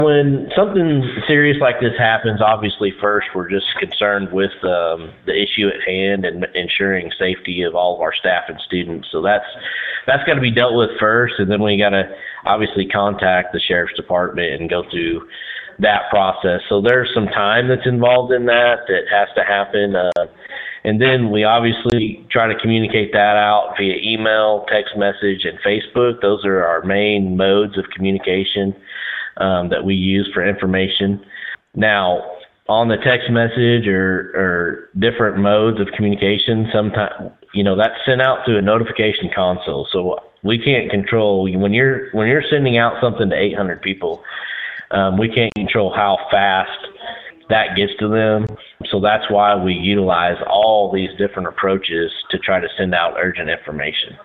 When something serious like this happens, obviously first we're just concerned with the issue at hand and ensuring safety of all of our staff and students. So that's got to be dealt with first, and then we got to obviously contact the sheriff's department and go through that process. So there's some time that's involved in that has to happen. And then we obviously try to communicate that out via email, text message, and Facebook. Those are our main modes of communication that we use for information. Now, on the text message or different modes of communication, sometimes, that's sent out through a notification console. So we can't control, when you're sending out something to 800 people, we can't control how fast that gets to them. So that's why we utilize all these different approaches to try to send out urgent information.